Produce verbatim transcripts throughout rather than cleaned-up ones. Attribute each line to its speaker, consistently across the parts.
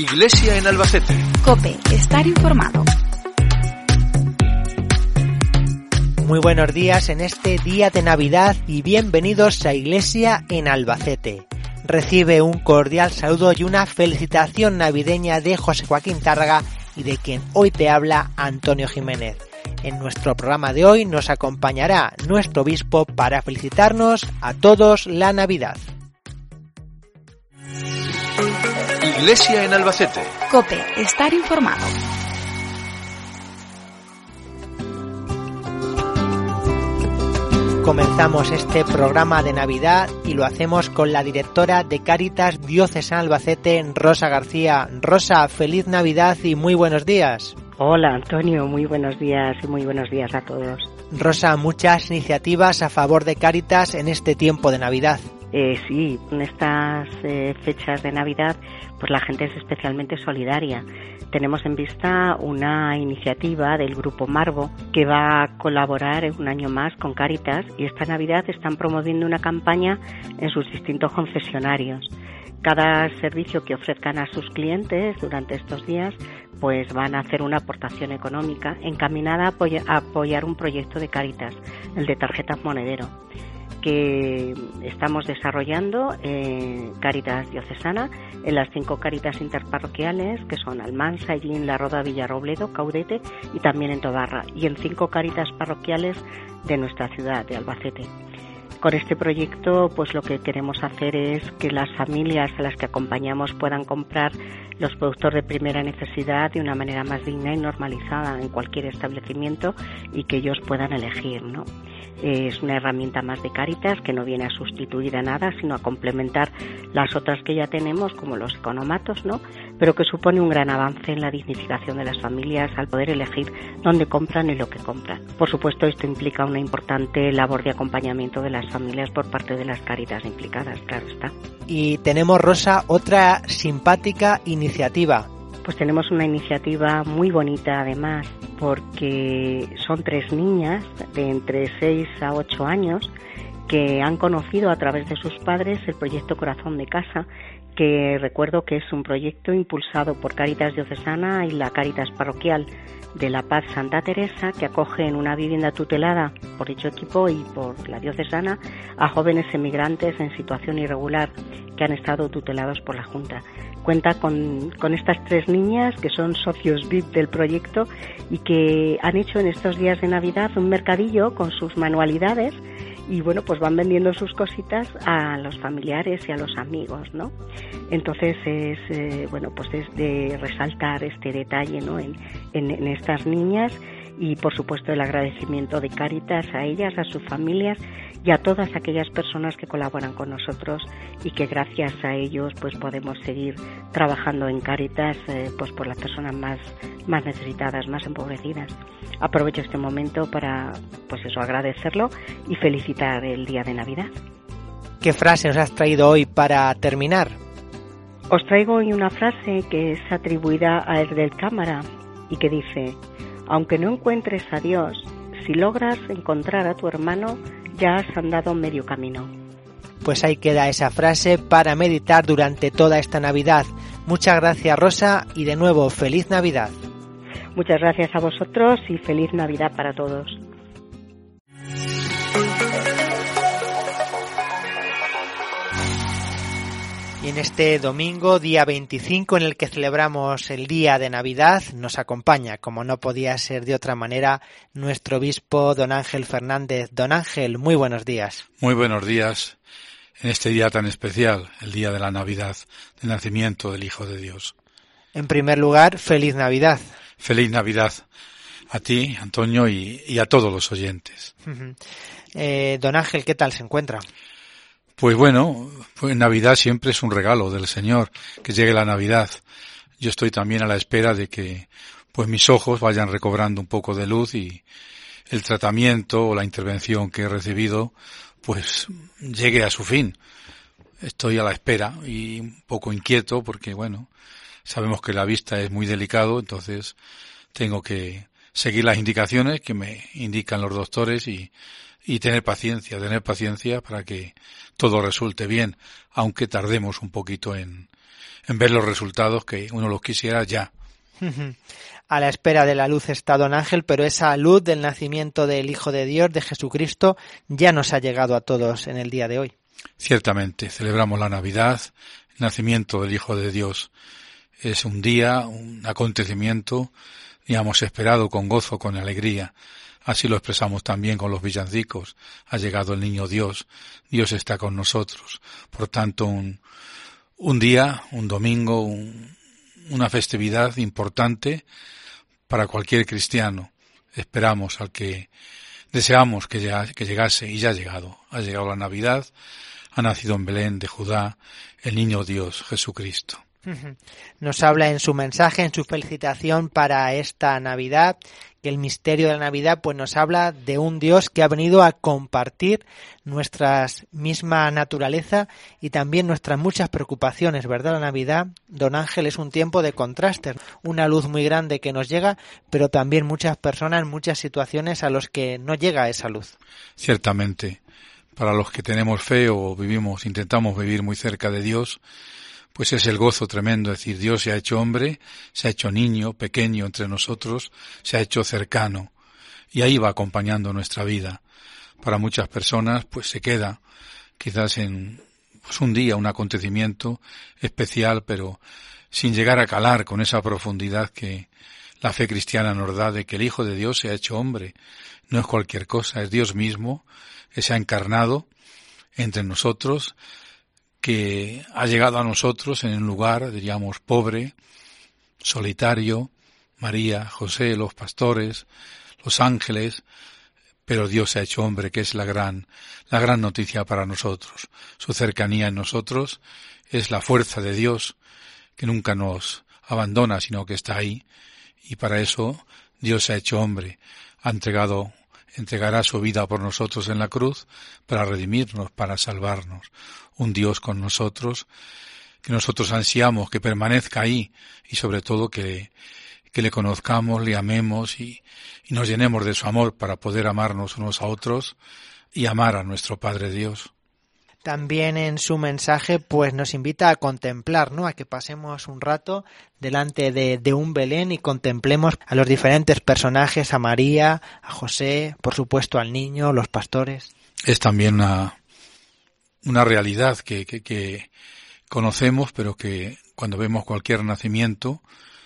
Speaker 1: Iglesia en Albacete.
Speaker 2: COPE, estar informado.
Speaker 3: Muy buenos días en este día de Navidad y bienvenidos a Iglesia en Albacete. Recibe un cordial saludo y una felicitación navideña de José Joaquín Tárraga y de quien hoy te habla Antonio Jiménez. En nuestro programa de hoy nos acompañará nuestro obispo para felicitarnos a todos la Navidad.
Speaker 1: Iglesia en Albacete.
Speaker 2: COPE, estar informado.
Speaker 3: Comenzamos este programa de Navidad y lo hacemos con la directora de Cáritas Diocesana Albacete, Rosa García. Rosa, feliz Navidad y muy buenos días.
Speaker 4: Hola Antonio, muy buenos días y muy buenos días a todos.
Speaker 3: Rosa, muchas iniciativas a favor de Cáritas en este tiempo de Navidad.
Speaker 4: Eh, sí, en estas eh, fechas de Navidad, pues la gente es especialmente solidaria. Tenemos en vista una iniciativa del Grupo Marvo que va a colaborar un año más con Cáritas y esta Navidad están promoviendo una campaña en sus distintos concesionarios. Cada servicio que ofrezcan a sus clientes durante estos días, pues van a hacer una aportación económica encaminada a apoyar, a apoyar un proyecto de Cáritas, el de Tarjetas Monedero, que estamos desarrollando en Cáritas Diocesana, en las cinco Cáritas interparroquiales, que son Almansa, Hellín, La Roda, Villarrobledo, Caudete y también en Tobarra, y en cinco Cáritas parroquiales de nuestra ciudad, de Albacete. Con este proyecto, pues lo que queremos hacer es que las familias a las que acompañamos puedan comprar los productos de primera necesidad de una manera más digna y normalizada en cualquier establecimiento y que ellos puedan elegir, ¿no? Es una herramienta más de Cáritas que no viene a sustituir a nada, sino a complementar las otras que ya tenemos, como los economatos, ¿no? Pero que supone un gran avance en la dignificación de las familias al poder elegir dónde compran y lo que compran. Por supuesto, esto implica una importante labor de acompañamiento de las familias por parte de las Cáritas implicadas, claro está.
Speaker 3: Y tenemos, Rosa, otra simpática iniciativa.
Speaker 4: Pues tenemos una iniciativa muy bonita además, porque son tres niñas de entre seis a ocho años que han conocido a través de sus padres el proyecto Corazón de Casa, que recuerdo que es un proyecto impulsado por Cáritas Diocesana y la Cáritas Parroquial de La Paz Santa Teresa, que acoge en una vivienda tutelada por dicho equipo y por la diocesana a jóvenes emigrantes en situación irregular que han estado tutelados por la Junta. Cuenta con, con estas tres niñas que son socios V I P del proyecto y que han hecho en estos días de Navidad un mercadillo con sus manualidades y bueno, pues van vendiendo sus cositas a los familiares y a los amigos, ¿no? Entonces es, eh, bueno, pues es de resaltar este detalle, ¿no? En, en, en estas niñas y por supuesto el agradecimiento de Cáritas a ellas, a sus familias y a todas aquellas personas que colaboran con nosotros y que gracias a ellos pues podemos seguir trabajando en Cáritas eh, pues por las personas más, más necesitadas, más empobrecidas. Aprovecho este momento para pues eso, agradecerlo y felicitar el día de Navidad.
Speaker 3: ¿Qué frase nos has traído hoy para terminar?
Speaker 4: Os traigo hoy una frase que es atribuida a Erdel Cámara y que dice: aunque no encuentres a Dios, si logras encontrar a tu hermano, ya has andado medio camino.
Speaker 3: Pues ahí queda esa frase para meditar durante toda esta Navidad. Muchas gracias, Rosa, y de nuevo, feliz Navidad.
Speaker 4: Muchas gracias a vosotros y feliz Navidad para todos.
Speaker 3: Y en este domingo, día veinticinco, en el que celebramos el día de Navidad, nos acompaña, como no podía ser de otra manera, nuestro obispo don Ángel Fernández. Don Ángel, muy buenos días.
Speaker 5: Muy buenos días en este día tan especial, el día de la Navidad, del nacimiento del Hijo de Dios.
Speaker 3: En primer lugar, feliz Navidad.
Speaker 5: Feliz Navidad a ti, Antonio, y, y a todos los oyentes.
Speaker 3: Uh-huh. Eh, don Ángel, ¿qué tal se encuentra?
Speaker 5: Pues bueno, pues Navidad siempre es un regalo del Señor, que llegue la Navidad. Yo estoy también a la espera de que pues mis ojos vayan recobrando un poco de luz y el tratamiento o la intervención que he recibido pues llegue a su fin. Estoy a la espera y un poco inquieto porque bueno, sabemos que la vista es muy delicado, entonces tengo que seguir las indicaciones que me indican los doctores y y tener paciencia, tener paciencia para que todo resulte bien, aunque tardemos un poquito en, en ver los resultados que uno los quisiera ya.
Speaker 3: A la espera de la luz está don Ángel, pero esa luz del nacimiento del Hijo de Dios, de Jesucristo, ya nos ha llegado a todos en el día de hoy.
Speaker 5: Ciertamente, celebramos la Navidad, el nacimiento del Hijo de Dios. Es un día, un acontecimiento, digamos, esperado con gozo, con alegría. Así lo expresamos también con los villancicos. Ha llegado el niño Dios, Dios está con nosotros. Por tanto, un, un día, un domingo, un, una festividad importante para cualquier cristiano. Esperamos al que deseamos que, ya, que llegase, y ya ha llegado. Ha llegado la Navidad, ha nacido en Belén de Judá el niño Dios, Jesucristo.
Speaker 3: Nos habla en su mensaje, en su felicitación para esta Navidad, que el misterio de la Navidad pues nos habla de un Dios que ha venido a compartir nuestra misma naturaleza y también nuestras muchas preocupaciones, ¿verdad? La Navidad, don Ángel, es un tiempo de contrastes, una luz muy grande que nos llega, pero también muchas personas, muchas situaciones a los que no llega esa luz.
Speaker 5: Ciertamente, para los que tenemos fe o vivimos, intentamos vivir muy cerca de Dios, pues es el gozo tremendo, es decir, Dios se ha hecho hombre, se ha hecho niño, pequeño entre nosotros, se ha hecho cercano, y ahí va acompañando nuestra vida. Para muchas personas, pues se queda quizás en pues un día, un acontecimiento especial, pero sin llegar a calar con esa profundidad que la fe cristiana nos da de que el Hijo de Dios se ha hecho hombre. No es cualquier cosa, es Dios mismo, que se ha encarnado entre nosotros, que ha llegado a nosotros en un lugar, diríamos, pobre, solitario, María, José, los pastores, los ángeles, pero Dios se ha hecho hombre, que es la gran, la gran noticia para nosotros. Su cercanía en nosotros es la fuerza de Dios, que nunca nos abandona, sino que está ahí, y para eso Dios se ha hecho hombre, ha entregado entregará su vida por nosotros en la cruz para redimirnos, para salvarnos. Un Dios con nosotros, que nosotros ansiamos que permanezca ahí y sobre todo que, que le conozcamos, le amemos y, y nos llenemos de su amor para poder amarnos unos a otros y amar a nuestro Padre Dios.
Speaker 3: También en su mensaje pues nos invita a contemplar, ¿no? A que pasemos un rato delante de, de un Belén y contemplemos a los diferentes personajes, a María, a José, por supuesto al niño, los pastores.
Speaker 5: Es también una, una realidad que, que, que conocemos, pero que cuando vemos cualquier nacimiento,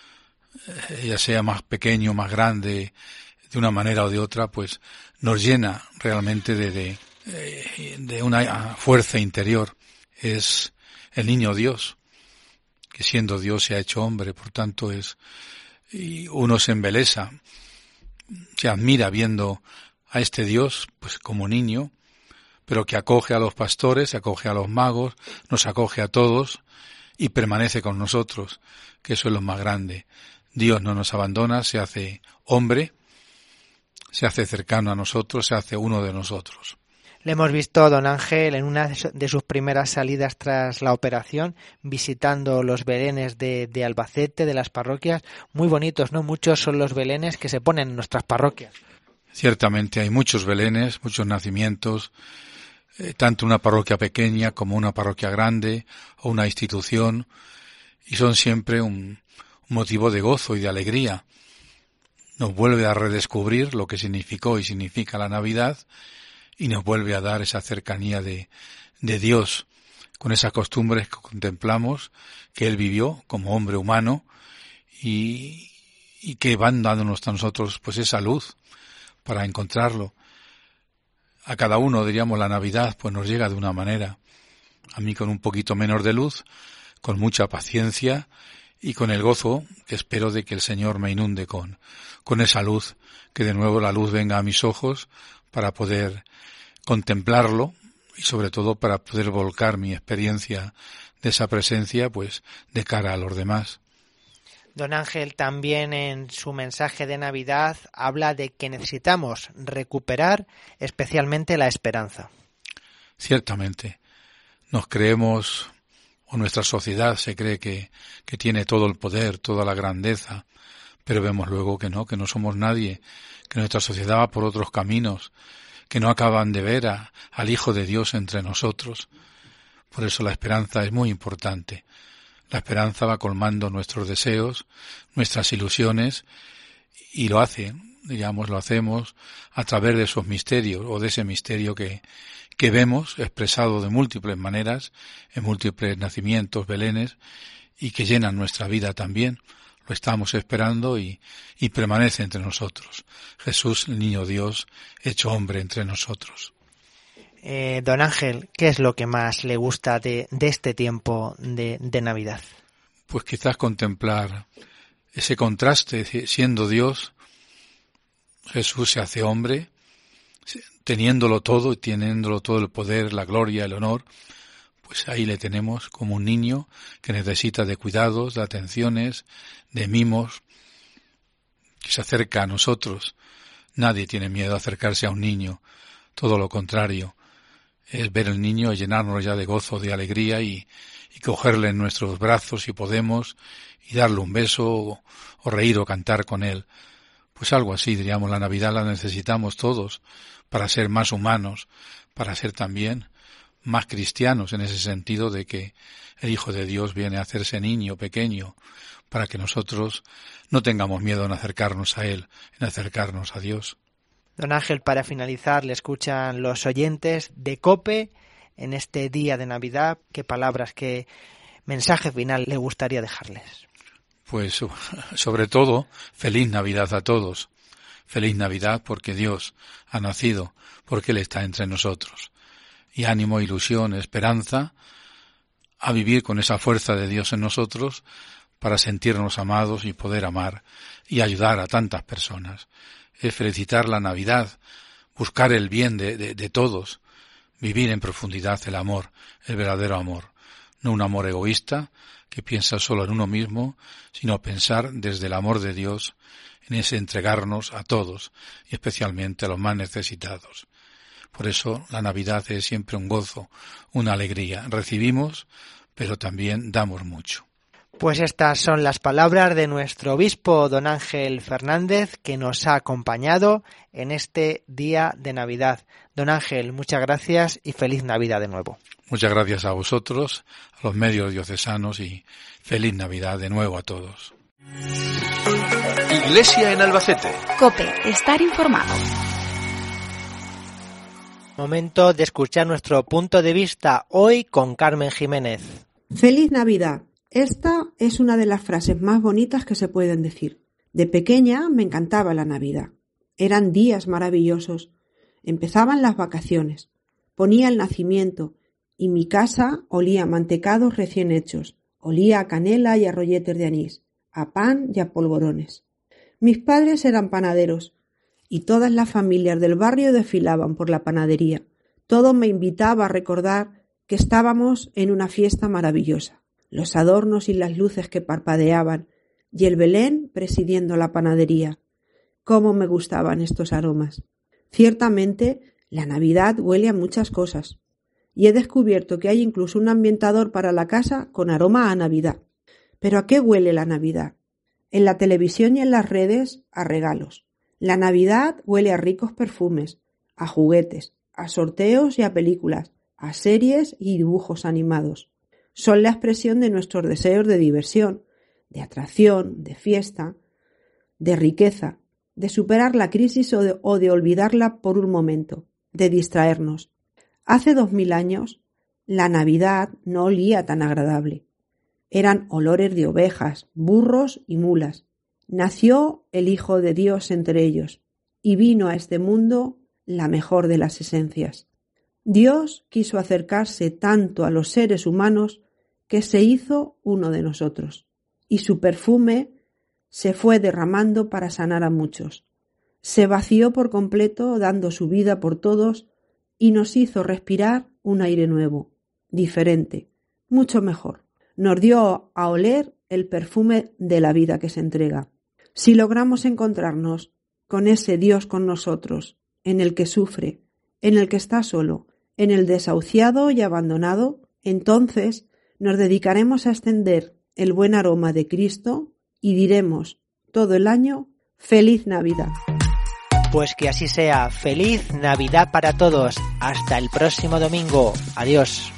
Speaker 5: ya sea más pequeño, más grande, de una manera o de otra, pues nos llena realmente de... de de una fuerza interior. Es el niño Dios, que siendo Dios se ha hecho hombre, por tanto es, y uno se embelesa, se admira viendo a este Dios, pues como niño, pero que acoge a los pastores, acoge a los magos, nos acoge a todos y permanece con nosotros, que eso es lo más grande. Dios no nos abandona, se hace hombre, se hace cercano a nosotros, se hace uno de nosotros.
Speaker 3: Le hemos visto a don Ángel en una de sus primeras salidas tras la operación, visitando los belenes de, de Albacete, de las parroquias. Muy bonitos, ¿no? Muchos son los belenes que se ponen en nuestras parroquias.
Speaker 5: Ciertamente hay muchos belenes, muchos nacimientos, eh, tanto una parroquia pequeña como una parroquia grande o una institución, y son siempre un, un motivo de gozo y de alegría. Nos vuelve a redescubrir lo que significó y significa la Navidad, y nos vuelve a dar esa cercanía de, de Dios, con esas costumbres que contemplamos, que Él vivió como hombre humano, y, y que van dándonos a nosotros pues esa luz para encontrarlo. A cada uno, diríamos, la Navidad pues nos llega de una manera. A mí con un poquito menos de luz, con mucha paciencia y con el gozo que espero de que el Señor me inunde con, con esa luz, que de nuevo la luz venga a mis ojos para poder contemplarlo y sobre todo para poder volcar mi experiencia de esa presencia pues de cara a los demás.
Speaker 3: Don Ángel también en su mensaje de Navidad habla de que necesitamos recuperar especialmente la esperanza.
Speaker 5: Ciertamente, nos creemos, o nuestra sociedad se cree que, que tiene todo el poder, toda la grandeza, pero vemos luego que no, que no somos nadie, que nuestra sociedad va por otros caminos, que no acaban de ver a, al Hijo de Dios entre nosotros. Por eso la esperanza es muy importante. La esperanza va colmando nuestros deseos, nuestras ilusiones, y lo hace, digamos, lo hacemos a través de esos misterios, o de ese misterio que, que vemos expresado de múltiples maneras, en múltiples nacimientos, belenes, y que llenan nuestra vida también. Lo estamos esperando y, y permanece entre nosotros. Jesús, el niño Dios, hecho hombre entre nosotros.
Speaker 3: Eh, don Ángel, ¿qué es lo que más le gusta de, de este tiempo de, de Navidad?
Speaker 5: Pues quizás contemplar ese contraste, siendo Dios, Jesús se hace hombre, teniéndolo todo y teniéndolo todo el poder, la gloria, el honor, pues ahí le tenemos como un niño que necesita de cuidados, de atenciones, de mimos, que se acerca a nosotros. Nadie tiene miedo a acercarse a un niño, todo lo contrario. Es ver al niño y llenarnos ya de gozo, de alegría y, y cogerle en nuestros brazos si podemos y darle un beso o, o reír o cantar con él. Pues algo así, diríamos, la Navidad la necesitamos todos para ser más humanos, para ser también más cristianos en ese sentido de que el Hijo de Dios viene a hacerse niño pequeño para que nosotros no tengamos miedo en acercarnos a Él, en acercarnos a Dios.
Speaker 3: Don Ángel, para finalizar, le escuchan los oyentes de COPE en este día de Navidad. ¿Qué palabras, qué mensaje final le gustaría dejarles?
Speaker 5: Pues sobre todo, feliz Navidad a todos. Feliz Navidad porque Dios ha nacido, porque Él está entre nosotros. Y ánimo, ilusión, esperanza a vivir con esa fuerza de Dios en nosotros para sentirnos amados y poder amar y ayudar a tantas personas. Es felicitar la Navidad, buscar el bien de, de, de todos, vivir en profundidad el amor, el verdadero amor. No un amor egoísta que piensa solo en uno mismo, sino pensar desde el amor de Dios en ese entregarnos a todos y especialmente a los más necesitados. Por eso la Navidad es siempre un gozo, una alegría. Recibimos, pero también damos mucho.
Speaker 3: Pues estas son las palabras de nuestro obispo don Ángel Fernández, que nos ha acompañado en este día de Navidad. Don Ángel, muchas gracias y feliz Navidad de nuevo.
Speaker 5: Muchas gracias a vosotros, a los medios diocesanos y feliz Navidad de nuevo a todos.
Speaker 1: Iglesia en Albacete.
Speaker 2: COPE, estar informado.
Speaker 3: Momento de escuchar nuestro punto de vista hoy con Carmen Jiménez.
Speaker 6: ¡Feliz Navidad! Esta es una de las frases más bonitas que se pueden decir. De pequeña me encantaba la Navidad. Eran días maravillosos. Empezaban las vacaciones. Ponía el nacimiento y mi casa olía a mantecados recién hechos. Olía a canela y a rolletes de anís, a pan y a polvorones. Mis padres eran panaderos y todas las familias del barrio desfilaban por la panadería. Todo me invitaba a recordar que estábamos en una fiesta maravillosa. Los adornos y las luces que parpadeaban, y el Belén presidiendo la panadería. ¡Cómo me gustaban estos aromas! Ciertamente, la Navidad huele a muchas cosas, y he descubierto que hay incluso un ambientador para la casa con aroma a Navidad. ¿Pero a qué huele la Navidad? En la televisión y en las redes, a regalos. La Navidad huele a ricos perfumes, a juguetes, a sorteos y a películas, a series y dibujos animados. Son la expresión de nuestros deseos de diversión, de atracción, de fiesta, de riqueza, de superar la crisis o de, o de olvidarla por un momento, de distraernos. Hace dos mil años, la Navidad no olía tan agradable. Eran olores de ovejas, burros y mulas. Nació el Hijo de Dios entre ellos, y vino a este mundo la mejor de las esencias. Dios quiso acercarse tanto a los seres humanos que se hizo uno de nosotros, y su perfume se fue derramando para sanar a muchos. Se vació por completo, dando su vida por todos, y nos hizo respirar un aire nuevo, diferente, mucho mejor. Nos dio a oler el perfume de la vida que se entrega. Si logramos encontrarnos con ese Dios con nosotros, en el que sufre, en el que está solo, en el desahuciado y abandonado, entonces nos dedicaremos a extender el buen aroma de Cristo y diremos todo el año ¡Feliz Navidad!
Speaker 3: Pues que así sea. ¡Feliz Navidad para todos! Hasta el próximo domingo. Adiós.